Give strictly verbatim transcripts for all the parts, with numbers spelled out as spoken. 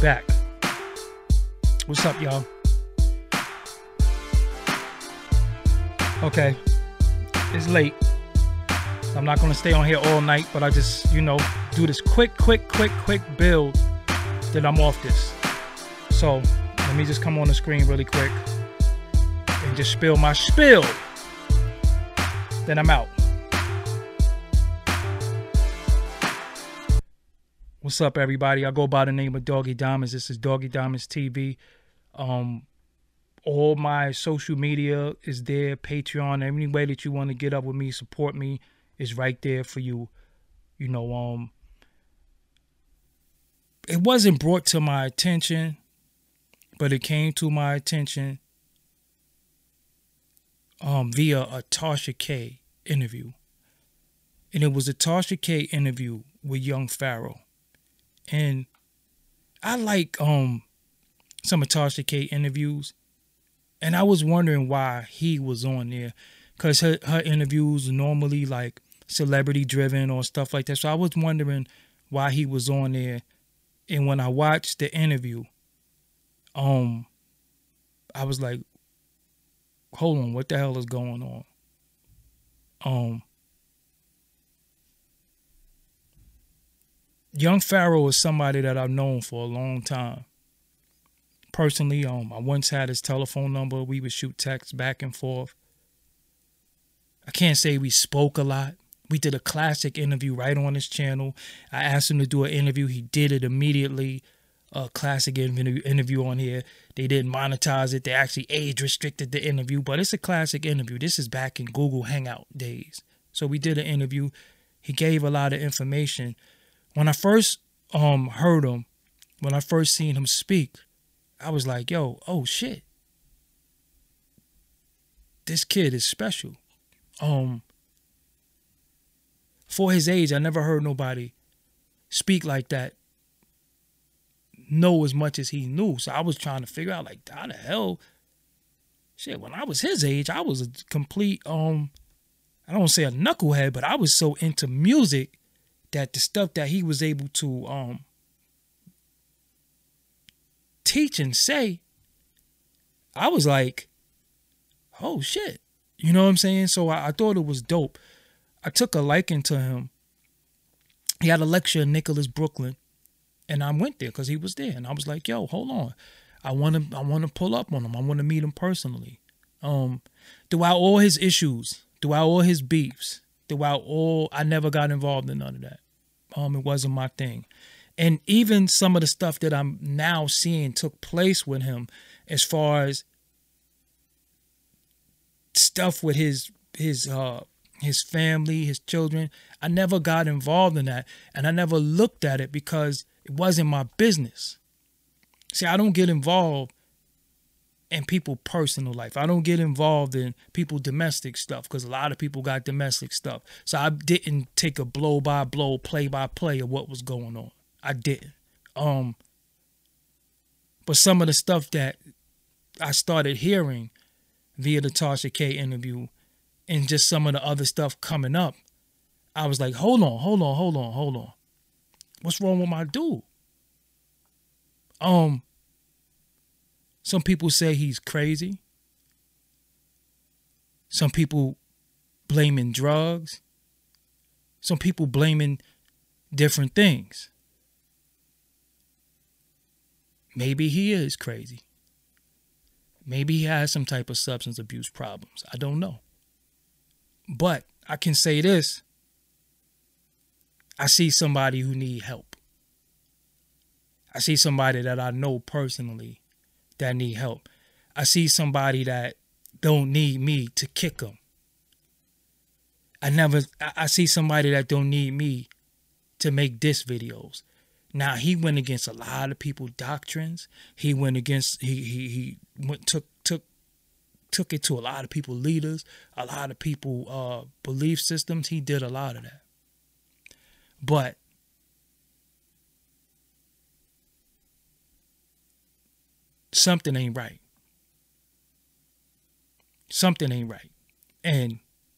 back. What's up, y'all? Okay, it's late. I'm not gonna stay on here all night, but I just, you know, do this quick, quick, quick, quick build. Then I'm off this. So let me just come on the screen really quick and just spill my spill. Then I'm out. What's up, everybody? I go by the name of Doggy Diamonds. This is Doggy Diamonds T V. Um, all my social media is there. Patreon, any way that you want to get up with me, support me, is right there for you. You know, um, it wasn't brought to my attention, but it came to my attention um, via a Tasha K interview. And it was a Tasha K interview with Young Pharaoh. And I like um some of Tasha K interviews. And I was wondering why he was on there. Because her, her interviews are normally like celebrity driven or stuff like that. So I was wondering why he was on there. And when I watched the interview, um, I was like, hold on, what the hell is going on? Um, Young Pharaoh is somebody that I've known for a long time. Personally, um, I once had his telephone number. We would shoot texts back and forth. I can't say we spoke a lot. We did a classic interview right on his channel. I asked him to do an interview. He did it immediately. A classic interview on here. They didn't monetize it. They actually age restricted the interview, but it's a classic interview. This is back in Google Hangout days. So we did an interview. He gave a lot of information. When I first um heard him, when I first seen him speak, I was like, yo, oh shit. This kid is special. Um, for his age, I never heard nobody speak like that, know as much as he knew. So I was trying to figure out, like, how the hell, shit, when I was his age, I was a complete, um, I don't want to say a knucklehead, but I was so into music that the stuff that he was able to um teach and say, I was like, oh shit. You know what I'm saying? So I, I thought it was dope. I took a liking to him. He had a lecture in Nicholas, Brooklyn, and I went there because he was there. And I was like, yo, hold on. I want to I want to pull up on him. I want to meet him personally. Um, throughout all his issues, throughout all his beefs, throughout all, I never got involved in none of that. Um, it wasn't my thing. And even some of the stuff that I'm now seeing took place with him, as far as stuff with his his uh his family, his children, I never got involved in that, and I never looked at it because it wasn't my business. See, I don't get involved in people's personal life. I don't get involved in people's domestic stuff because a lot of people got domestic stuff. So I didn't take a blow by blow, play by play of what was going on. I didn't. Um, but some of the stuff that I started hearing via the Tasha K interview and just some of the other stuff coming up, I was like, hold on, hold on, hold on, hold on. What's wrong with my dude? Um, some people say he's crazy. Some people blaming drugs. Some people blaming different things. Maybe he is crazy. Maybe he has some type of substance abuse problems. I don't know. But I can say this. I see somebody who need help. I see somebody that I know personally that need help. I see somebody that don't need me to kick them. I never, I see somebody that don't need me to make diss videos. Now, he went against a lot of people's doctrines. He went against, he he he went, took took took it to a lot of people leaders, a lot of people uh, belief systems. He did a lot of that. But something ain't right. Something ain't right. And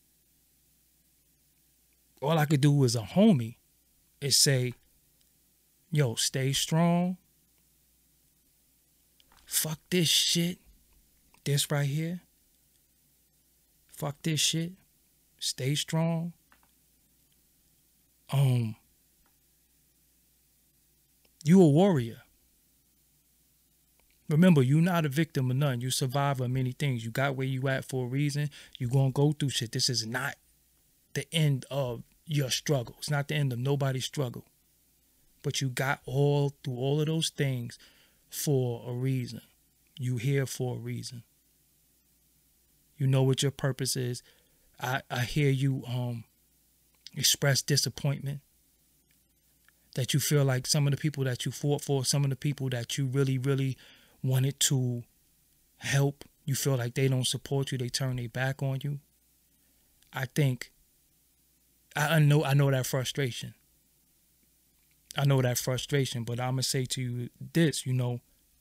all I could do as a homie is say, yo, stay strong. fuck this shit. This right here. Fuck this shit. Stay strong. Um, you a warrior. Remember, you're not a victim of none. You survivor of many things. You got where you at for a reason. You gonna go through shit. This is not the end of your struggle. It's not the end of nobody's struggle. But you got all through all of those things for a reason. You here for a reason. You know what your purpose is. I, I hear you um express disappointment. That you feel like some of the people that you fought for, some of the people that you really, really wanted to help, you feel like they don't support you, they turn their back on you. I think I know I know that frustration. I know that frustration, but I'm gonna say to you this, you know,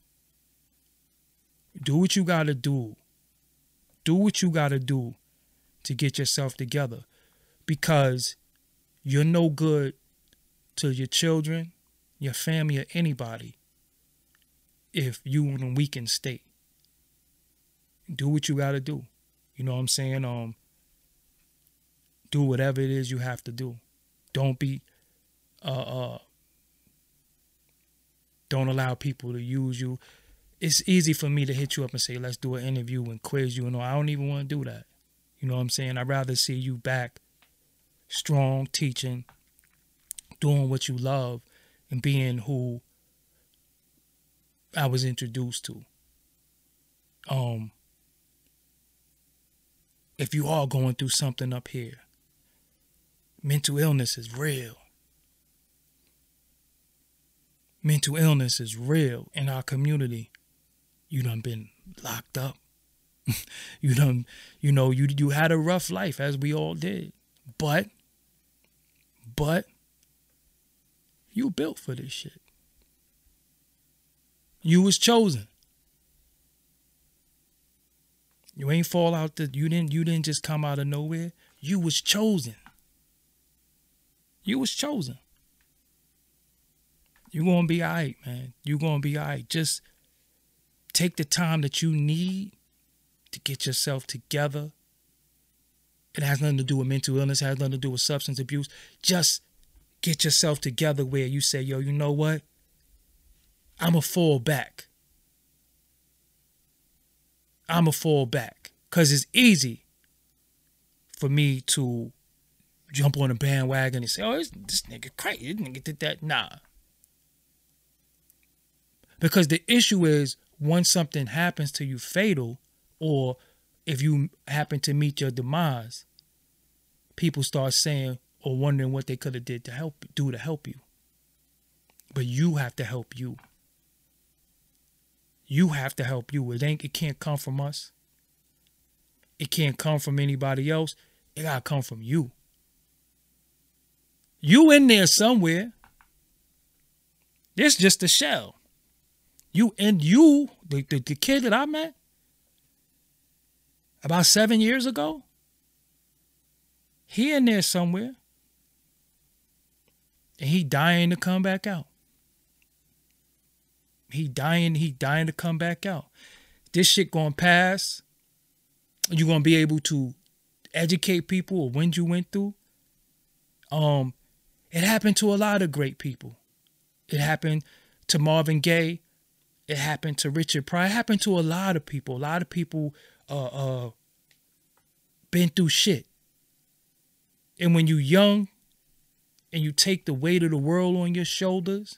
do what you gotta do. Do what you gotta do to get yourself together, because you're no good to your children, your family, or anybody if you in a weakened state. Do what you gotta do. You know what I'm saying? Um, do whatever it is you have to do. Don't be, uh, uh, don't allow people to use you. It's easy for me to hit you up and say, let's do an interview and quiz you. And all. I don't even want to do that. You know what I'm saying? I'd rather see you back strong, teaching, doing what you love, and being who I was introduced to. Um, if you are going through something up here, mental illness is real. Mental illness is real in our community. You done been locked up. you done, you know, you you had a rough life, as we all did. But, but, you built for this shit. You was chosen. You ain't fall out the, you didn't, you didn't just come out of nowhere. You was chosen. You was chosen. You're going to be all right, man. You're going to be all right. Just take the time that you need to get yourself together. It has nothing to do with mental illness. It has nothing to do with substance abuse. Just get yourself together where you say, yo, you know what? I'm a fall back. I'm a fall back. Because it's easy for me to jump on a bandwagon and say, oh, this, this nigga crazy. This nigga did that. Nah. Because the issue is, once something happens to you fatal, or if you happen to meet your demise, people start saying or wondering what they could have did to help do to help you. But you have to help you. You have to help you. It ain't. It can't come from us. It can't come from anybody else. It gotta come from you. You in there somewhere. This just a shell. You and you, the, the, the kid that I met about seven years ago, he in there somewhere. And he dying to come back out. He dying, he dying to come back out. This shit gonna pass. You're gonna be able to educate people of when you went through. Um, it happened to a lot of great people. It happened to Marvin Gaye. It happened to Richard Pryor. It happened to a lot of people. A lot of people uh, uh, been through shit. And when you're young and you take the weight of the world on your shoulders,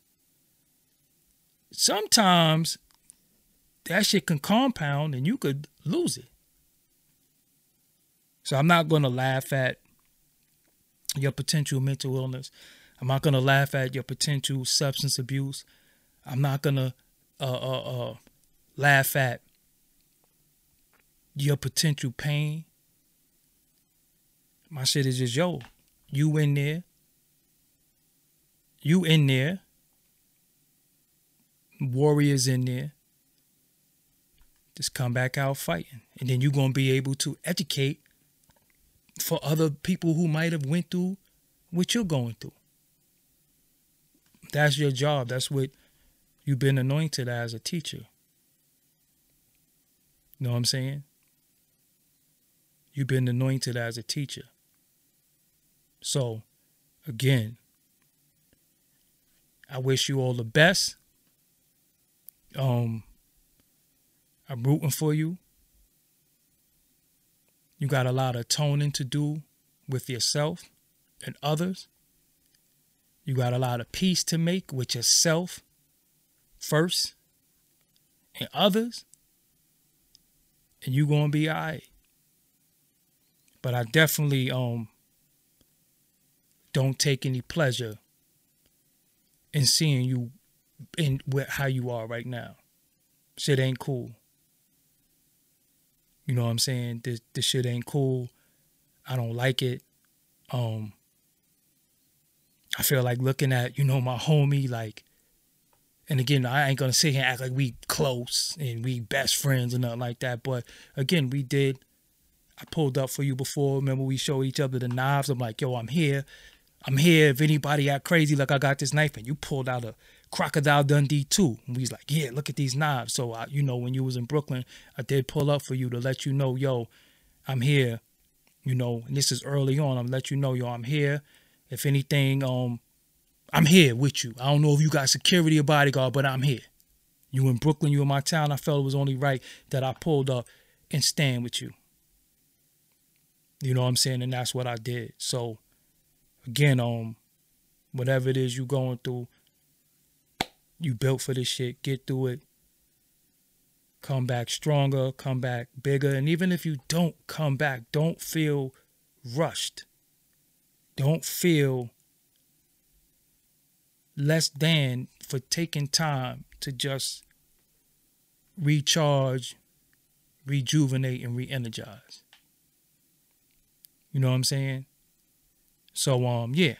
sometimes that shit can compound and you could lose it. So I'm not going to laugh at your potential mental illness. I'm not going to laugh at your potential substance abuse. I'm not going to uh, uh, uh, laugh at your potential pain. My shit is just, yo, you in there. You in there. Warriors in there. Just come back out fighting. And then you're going to be able to educate for other people who might have went through what you're going through. That's your job. That's what you've been anointed as, a teacher. You know what I'm saying? You've been anointed as a teacher. So, again, I wish you all the best. Um, I'm rooting for you. You got a lot of atoning to do with yourself and others. You got a lot of peace to make with yourself first and others. And you're going to be all right. But I definitely um don't take any pleasure in seeing you in how you are right now. Shit ain't cool. You know what I'm saying? This, this shit ain't cool. I don't like it. Um, I feel like looking at, you know, my homie, like, and again, I ain't gonna sit here and act like we close and we best friends or nothing like that. But again, we did. I pulled up for you before. Remember, we showed each other the knives. I'm like, yo, I'm here. I'm here. If anybody act crazy, like I got this knife, and you pulled out a Crocodile Dundee too. And we was like, yeah, look at these knives. So, I, you know, when you was in Brooklyn, I did pull up for you to let you know, yo, I'm here. You know, and this is early on. I'm let you know, yo, I'm here. If anything, um, I'm here with you. I don't know if you got security or bodyguard, but I'm here. You in Brooklyn, you in my town. I felt it was only right that I pulled up and stand with you. You know what I'm saying? And that's what I did. So, again, um, whatever it is you going through, you built for this shit. Get through it. Come back stronger. Come back bigger. And even if you don't come back, don't feel rushed. Don't feel less than for taking time to just recharge, rejuvenate, and re-energize. You know what I'm saying? So, um, yeah.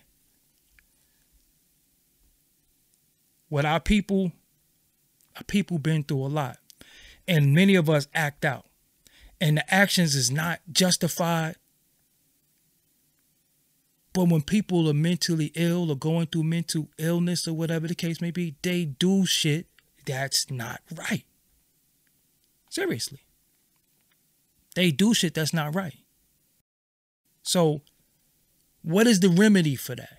What our people, our people been through a lot. And many of us act out. And the actions is not justified. But when people are mentally ill or going through mental illness or whatever the case may be, they do shit that's not right. Seriously. They do shit that's not right. So, what is the remedy for that?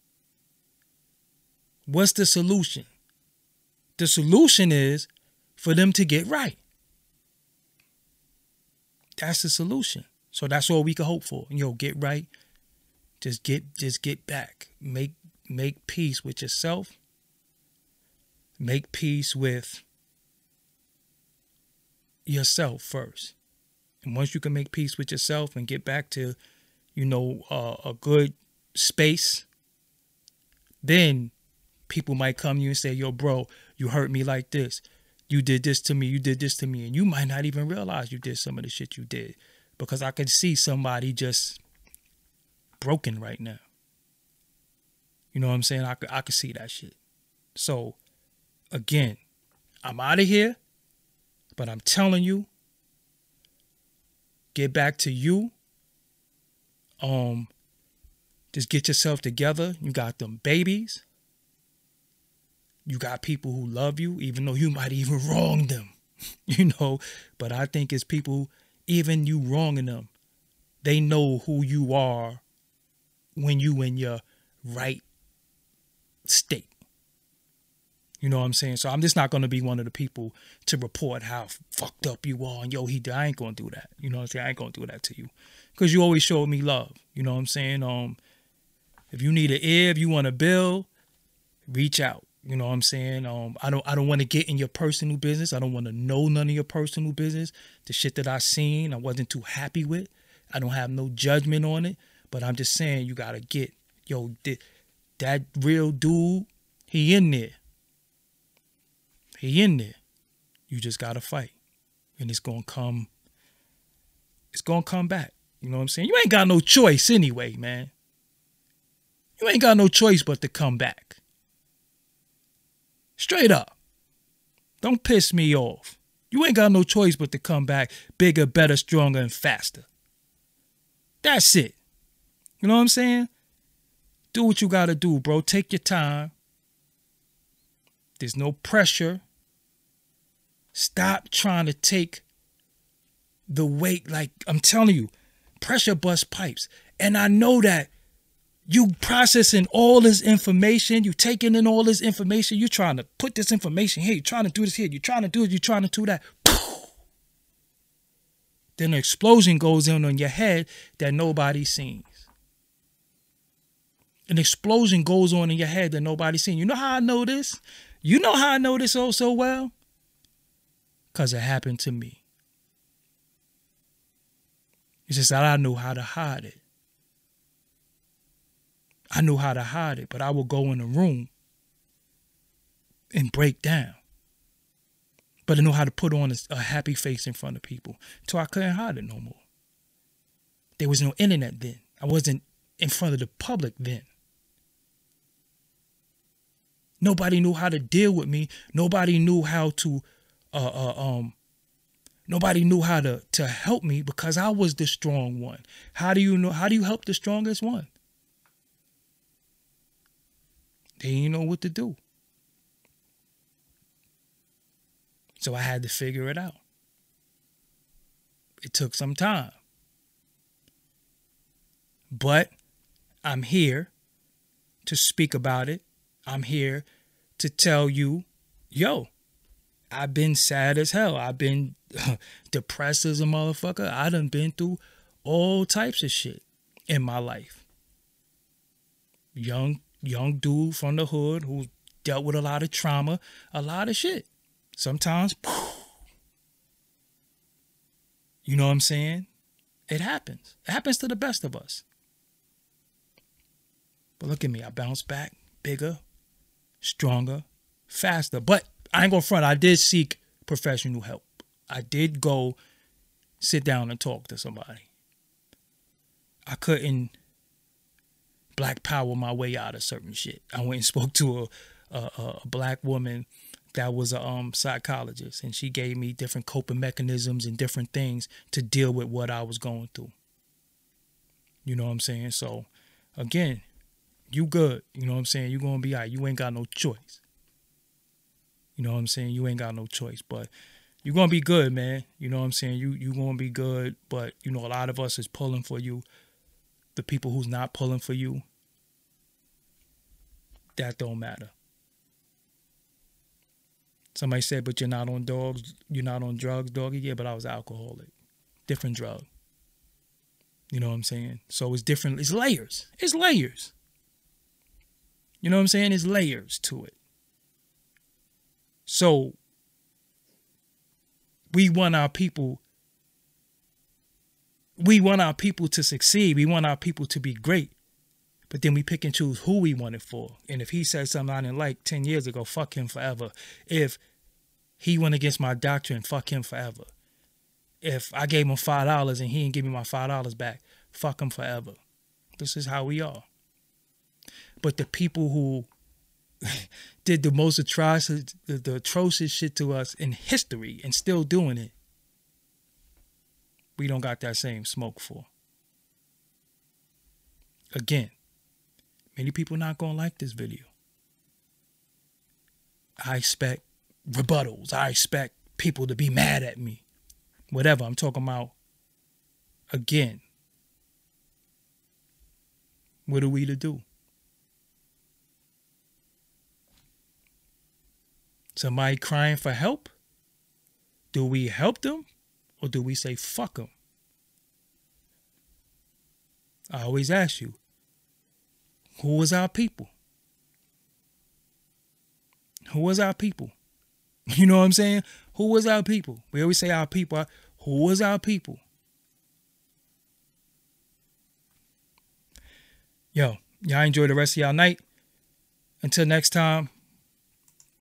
What's the solution? The solution is for them to get right. That's the solution. So that's all we can hope for. Yo, get right. Just get just get back. Make make peace with yourself. Make peace with yourself first. And once you can make peace with yourself and get back to, you know, uh, a good space, then people might come to you and say, yo, bro, you hurt me like this. You did this to me. You did this to me. And you might not even realize you did some of the shit you did. Because I can see somebody just broken right now. You know what I'm saying? I could, I could see that shit. So, again, I'm out of here. But I'm telling you, get back to you. Um, just get yourself together. You got them babies. You got people who love you, even though you might even wrong them, you know. But I think it's people, even you wronging them, they know who you are when you in your right state. You know what I'm saying? So I'm just not going to be one of the people to report how fucked up you are. And yo, he, I ain't going to do that. You know what I'm saying? I ain't going to do that to you. Because you always showed me love. You know what I'm saying? Um, if you need an ear, if you want to build, reach out. You know what I'm saying? Um, I don't I don't want to get in your personal business. I don't want to know none of your personal business. The shit that I seen, I wasn't too happy with. I don't have no judgment on it. But I'm just saying, you got to get, yo, th- that real dude, he in there. He in there. You just got to fight. And it's going to come, it's going to come back. You know what I'm saying? You ain't got no choice anyway, man. You ain't got no choice but to come back. Straight up. Don't piss me off. You ain't got no choice but to come back bigger, better, stronger, and faster. That's it. You know what I'm saying? Do what you got to do, bro. Take your time. There's no pressure. Stop trying to take the weight, like I'm telling you, pressure bust pipes. And I know that you processing all this information, you taking in all this information, you trying to put this information here, you're trying to do this here, you're trying to do it, you're trying to do that. Then an explosion goes in on your head that nobody sees. An explosion goes on in your head that nobody's seen. You know how I know this? You know how I know this oh so well? Because it happened to me. It's just that I knew how to hide it. I knew how to hide it, but I would go in a room and break down. But I know how to put on a, a happy face in front of people until I couldn't hide it no more. There was no internet then. I wasn't in front of the public then. Nobody knew how to deal with me. Nobody knew how to, uh, uh, um, nobody knew how to, to help me because I was the strong one. How do you know? How do you help the strongest one? They didn't know what to do. So I had to figure it out. It took some time. But I'm here to speak about it. I'm here to tell you, yo, I've been sad as hell. I've been depressed as a motherfucker. I done been through all types of shit in my life. Young, young dude from the hood who dealt with a lot of trauma, a lot of shit. Sometimes, you know what I'm saying? It happens. It happens to the best of us. But look at me. I bounced back bigger, stronger, faster. But I ain't gonna front. I did seek professional help. I did go sit down and talk to somebody. I couldn't black power my way out of certain shit. I went and spoke to a, a, a black woman that was a um, psychologist, and she gave me different coping mechanisms and different things to deal with what I was going through. You know what I'm saying? So, again, you good. You know what I'm saying? You gonna be all right. You ain't got no choice. You know what I'm saying? You ain't got no choice, but you gonna be good, man. You know what I'm saying? You you gonna be good, but you know a lot of us is pulling for you. The people who's not pulling for you, that don't matter. Somebody said, but you're not on dogs, you're not on drugs, doggy. Yeah, but I was alcoholic. Different drug. You know what I'm saying? So it's different. It's layers. It's layers. You know what I'm saying? It's layers to it. So we want our people, we want our people to succeed. We want our people to be great. But then we pick and choose who we want it for. And if he said something I didn't like ten years ago, fuck him forever. If he went against my doctrine, fuck him forever. If I gave him five dollars and he didn't give me my five dollars back, fuck him forever. This is how we are. But the people who did the most atrocious, the, the atrocious shit to us in history and still doing it, we don't got that same smoke for. Again, many people not going to like this video. I expect rebuttals. I expect people to be mad at me. Whatever. I'm talking about, again, what are we to do? Somebody crying for help? Do we help them or do we say fuck them? I always ask you, who was our people? Who was our people? You know what I'm saying? Who was our people? We always say our people. Who was our people? Yo, y'all enjoy the rest of y'all night. Until next time.